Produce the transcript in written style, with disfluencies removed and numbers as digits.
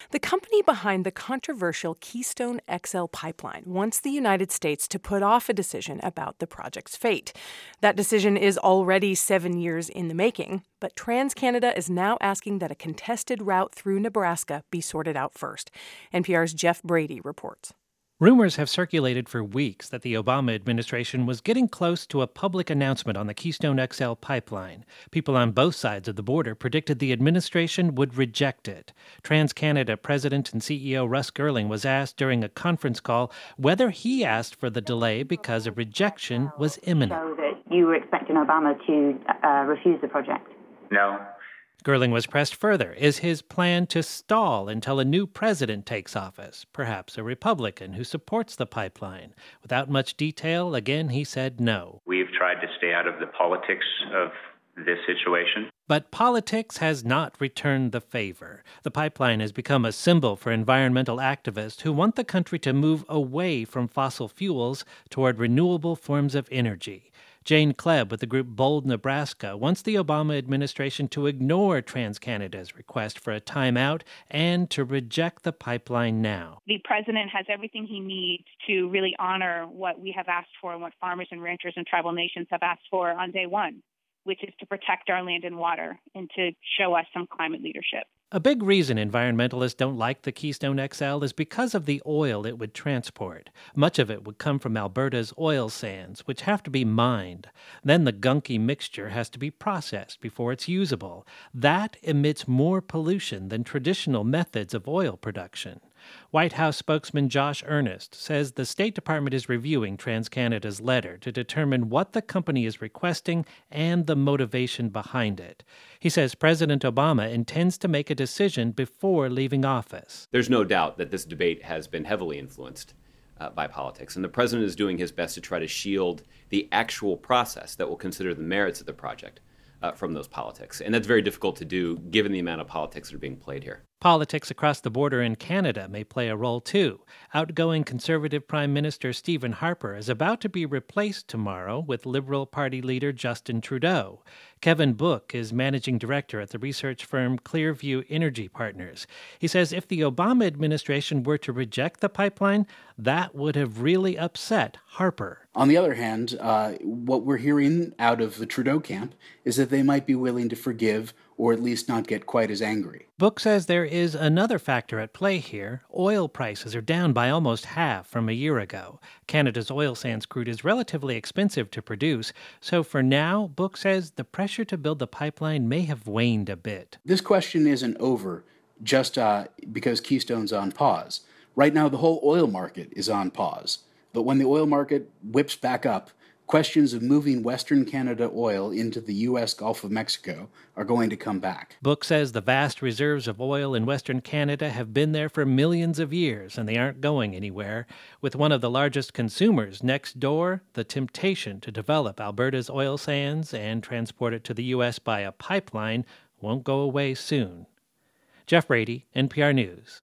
The company behind the controversial Keystone XL pipeline wants the United States to put off a decision about the project's fate. That decision is already 7 years in the making, but TransCanada is now asking that a contested route through Nebraska be sorted out first. NPR's Jeff Brady reports. Rumors have circulated for weeks that the Obama administration was getting close to a public announcement on the Keystone XL pipeline. People on both sides of the border predicted the administration would reject it. TransCanada President and CEO Russ Girling was asked during a conference call whether he asked for the delay because a rejection was imminent. So that you were expecting Obama to refuse the project? No. Girling was pressed further. Is his plan to stall until a new president takes office, perhaps a Republican who supports the pipeline? Without much detail, again, he said no. We've tried to stay out of the politics of this situation. But politics has not returned the favor. The pipeline has become a symbol for environmental activists who want the country to move away from fossil fuels toward renewable forms of energy. Jane Klebb with the group Bold Nebraska wants the Obama administration to ignore TransCanada's request for a timeout and to reject the pipeline now. The president has everything he needs to really honor what we have asked for and what farmers and ranchers and tribal nations have asked for on day one, which is to protect our land and water and to show us some climate leadership. A big reason environmentalists don't like the Keystone XL is because of the oil it would transport. Much of it would come from Alberta's oil sands, which have to be mined. Then the gunky mixture has to be processed before it's usable. That emits more pollution than traditional methods of oil production. White House spokesman Josh Earnest says the State Department is reviewing TransCanada's letter to determine what the company is requesting and the motivation behind it. He says President Obama intends to make a decision before leaving office. There's no doubt that this debate has been heavily influenced by politics, and the president is doing his best to try to shield the actual process that will consider the merits of the project from those politics. And that's very difficult to do given the amount of politics that are being played here. Politics across the border in Canada may play a role, too. Outgoing Conservative Prime Minister Stephen Harper is about to be replaced tomorrow with Liberal Party leader Justin Trudeau. Kevin Book is managing director at the research firm Clearview Energy Partners. He says if the Obama administration were to reject the pipeline, that would have really upset Harper. On the other hand, what we're hearing out of the Trudeau camp is that they might be willing to forgive or at least not get quite as angry. Book says there is another factor at play here. Oil prices are down by almost half from a year ago. Canada's oil sands crude is relatively expensive to produce, so for now, Book says the pressure to build the pipeline may have waned a bit. This question isn't over just because Keystone's on pause. Right now, the whole oil market is on pause. But when the oil market whips back up, questions of moving Western Canada oil into the U.S. Gulf of Mexico are going to come back. Book says the vast reserves of oil in Western Canada have been there for millions of years, and they aren't going anywhere. With one of the largest consumers next door, the temptation to develop Alberta's oil sands and transport it to the U.S. by a pipeline won't go away soon. Jeff Brady, NPR News.